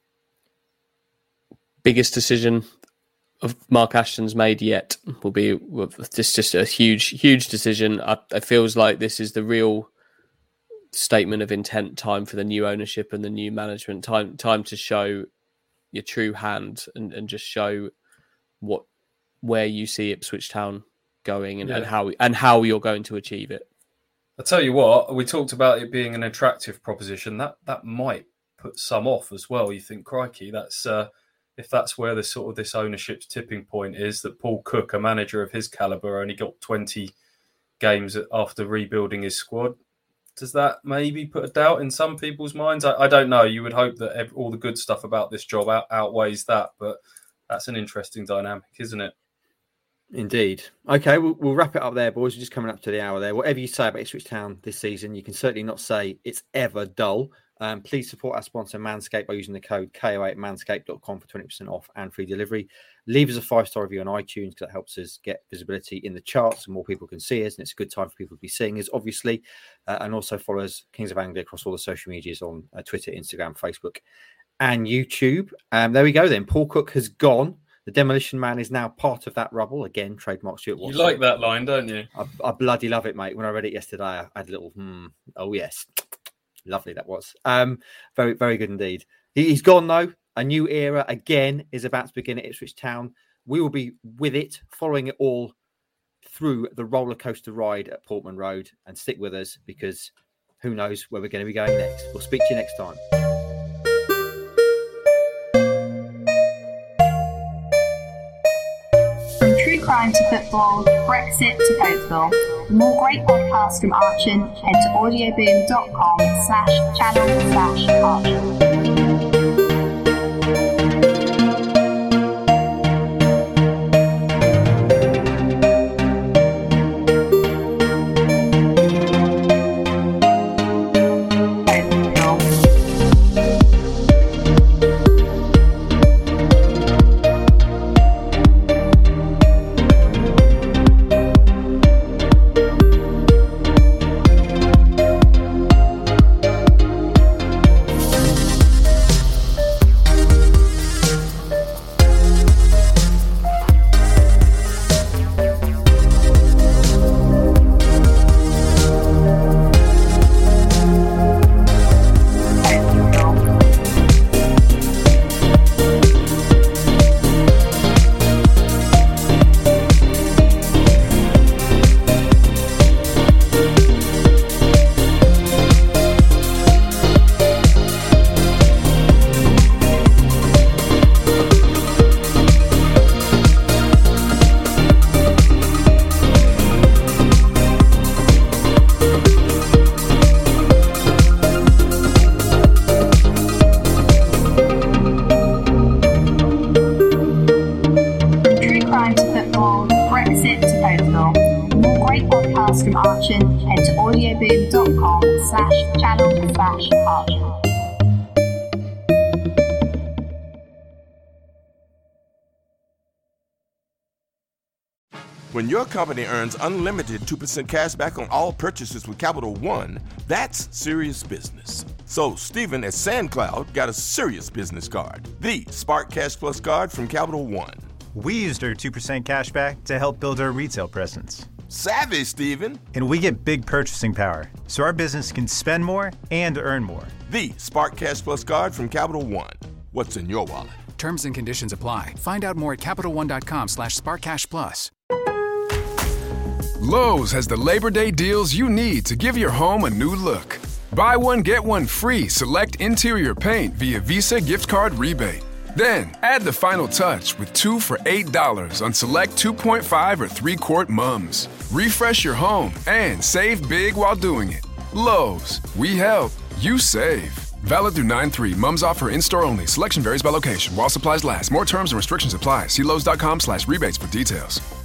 Biggest decision of Mark Ashton's made yet will be just just a huge huge decision. I, it feels like this is the real statement of intent time for the new ownership and the new management. Time time to show your true hand and, and just show what where you see Ipswich Town going and, yeah. and how and how you're going to achieve it. I'll tell you what, we talked about it being an attractive proposition. That that might put some off as well. You think, crikey, that's uh, if that's where the sort of this ownership's tipping point is, that Paul Cook, a manager of his calibre, only got twenty games after rebuilding his squad. Does that maybe put a doubt in some people's minds? I, I don't know. You would hope that every, all the good stuff about this job out, outweighs that, but that's an interesting dynamic, isn't it? Indeed. Okay, we'll, we'll wrap it up there, boys. We're just coming up to the hour there. Whatever you say about Ipswich Town this season, you can certainly not say it's ever dull. Um, please support our sponsor Manscaped by using the code K O A at manscaped dot com for twenty percent off and free delivery. Leave us a five-star review on iTunes because that helps us get visibility in the charts and more people can see us, and it's a good time for people to be seeing us, obviously. Uh, and also follow us, Kings of Anglia, across all the social medias on uh, Twitter, Instagram, Facebook and YouTube. Um, there we go then. Paul Cook has gone. The Demolition Man is now part of that rubble. Again, trademark Stuart Watson. You like that line, don't you? I, I bloody love it, mate. When I read it yesterday, I had a little, hmm, oh yes. Lovely that was. Um, very, very good indeed. He, he's gone, though. A new era, again, is about to begin at Ipswich Town. We will be with it, following it all through the roller coaster ride at Portman Road. And stick with us, because who knows where we're going to be going next. We'll speak to you next time. From True True crime to football, Brexit to Oakville. For more great podcasts from Archon, head to audioboom.com slash channel slash Archon. From Archon, head to audioboom.com slash channel slash Archon. When your company earns unlimited two percent cash back on all purchases with Capital One, that's serious business. So Stephen at SandCloud got a serious business card, the Spark Cash Plus card from Capital One. We used our two percent cash back to help build our retail presence. Savvy, Stephen. And we get big purchasing power, so our business can spend more and earn more. The Spark Cash Plus card from Capital One. What's in your wallet? Terms and conditions apply. Find out more at CapitalOne.com slash SparkCashPlus. Lowe's has the Labor Day deals you need to give your home a new look. Buy one, get one free select interior paint via Visa gift card rebate. Then, add the final touch with two for eight dollars on select two point five or three quart mums. Refresh your home and save big while doing it. Lowe's, we help, you save. Valid through nine three. Mums offer in-store only. Selection varies by location. While supplies last. More terms and restrictions apply. See Lowe's.com slash rebates for details.